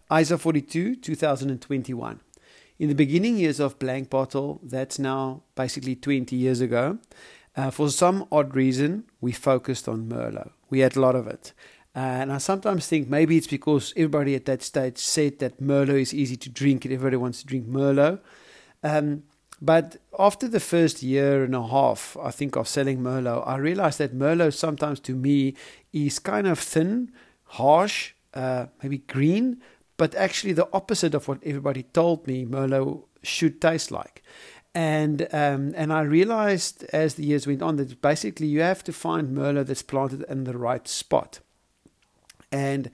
ISA 42, 2021. In the beginning years of Blank Bottle, that's now basically 20 years ago, for some odd reason, we focused on Merlot. We had a lot of it. And I sometimes think maybe it's because everybody at that stage said that Merlot is easy to drink and everybody wants to drink Merlot. But after the first year and a half, I think, of selling Merlot, I realized that Merlot sometimes to me is kind of thin, harsh, maybe green, but actually the opposite of what everybody told me Merlot should taste like. And I realized as the years went on that basically you have to find Merlot that's planted in the right spot. And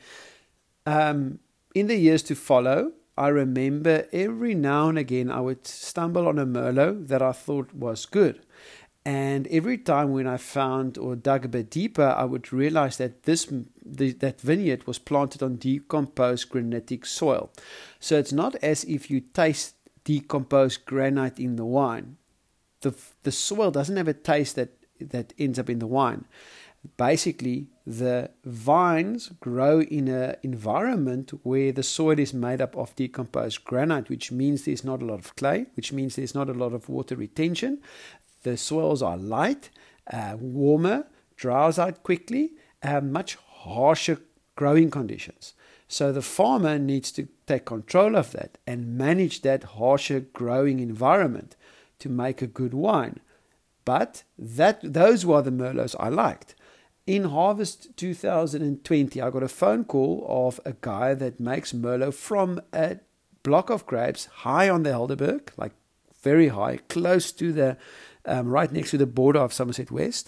in the years to follow, I remember every now and again I would stumble on a Merlot that I thought was good. And every time when I found or dug a bit deeper, I would realize that that vineyard was planted on decomposed granitic soil. So it's not as if you taste decomposed granite in the wine. The soil doesn't have a taste that ends up in the wine. Basically, the vines grow in an environment where the soil is made up of decomposed granite, which means there's not a lot of clay, which means there's not a lot of water retention. The soils are light, warmer, dries out quickly, much harsher growing conditions. So the farmer needs to take control of that and manage that harsher growing environment to make a good wine. But those were the Merlots I liked. In Harvest 2020, I got a phone call of a guy that makes Merlot from a block of grapes high on the Helderberg, like very high, close to the right next to the border of Somerset West,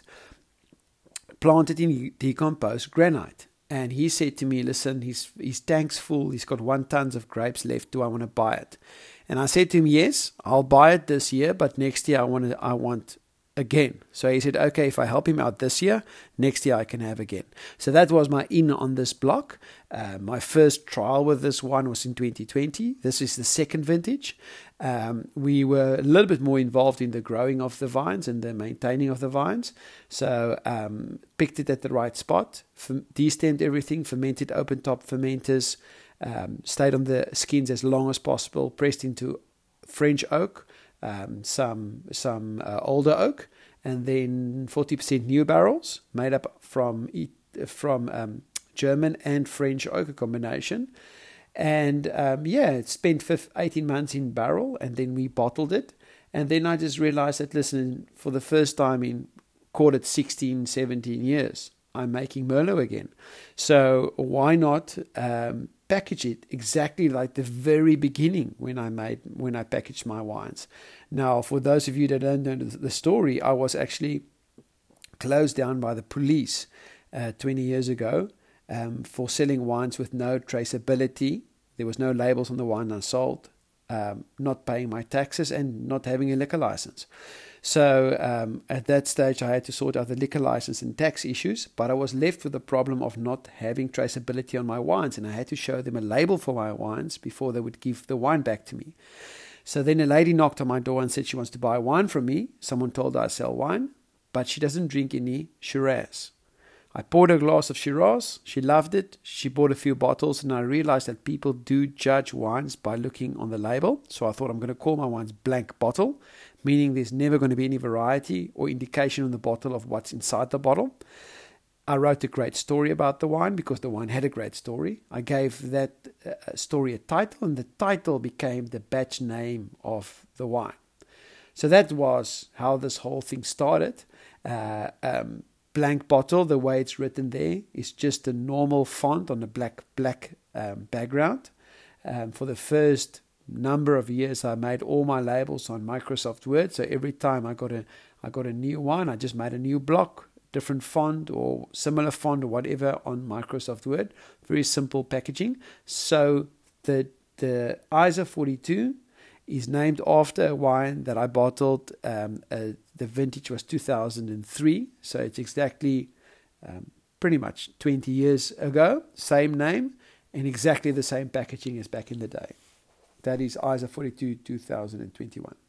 planted in decomposed granite. And he said to me, listen, his tank's full, he's got 1 ton of grapes left, do I want to buy it? And I said to him, yes, I'll buy it this year, but next year I want again. So he said, okay, if I help him out this year, next year I can have again. So that was my in on this block. My first trial with this one was in 2020. This is the second vintage. We were a little bit more involved in the growing of the vines and the maintaining of the vines. So picked it at the right spot, destemmed everything, fermented open top fermenters, stayed on the skins as long as possible, pressed into French oak, some older oak, and then 40% new barrels made up from German and French oak, a combination. And it spent 18 months in barrel, and then we bottled it. And then I just realized that, listen, for the first time in, call it 16, 17 years, I'm making Merlot again. So why not package it exactly like the very beginning when I packaged my wines. Now, for those of you that don't know the story, I was actually closed down by the police 20 years ago for selling wines with no traceability. There was no labels on the wine I sold, not paying my taxes, and not having a liquor license. So at that stage, I had to sort out the liquor license and tax issues, but I was left with the problem of not having traceability on my wines, and I had to show them a label for my wines before they would give the wine back to me. So then a lady knocked on my door and said she wants to buy wine from me. Someone told her I sell wine, but she doesn't drink any Shiraz. I poured her a glass of Shiraz. She loved it. She bought a few bottles, and I realized that people do judge wines by looking on the label. So I thought, I'm going to call my wines Blank Bottle, meaning there's never going to be any variety or indication on the bottle of what's inside the bottle. I wrote a great story about the wine because the wine had a great story. I gave that story a title, and the title became the batch name of the wine. So that was how this whole thing started. Blank Bottle, the way it's written there, is just a normal font on a black background. For the first number of years, I made all my labels on Microsoft Word. So every time I got a new wine, I just made a new block, different font or similar font or whatever on Microsoft Word. Very simple packaging. So the ISA 42 is named after a wine that I bottled. The vintage was 2003, so it's exactly pretty much 20 years ago. Same name and exactly the same packaging as back in the day. That is ISA 42 2021.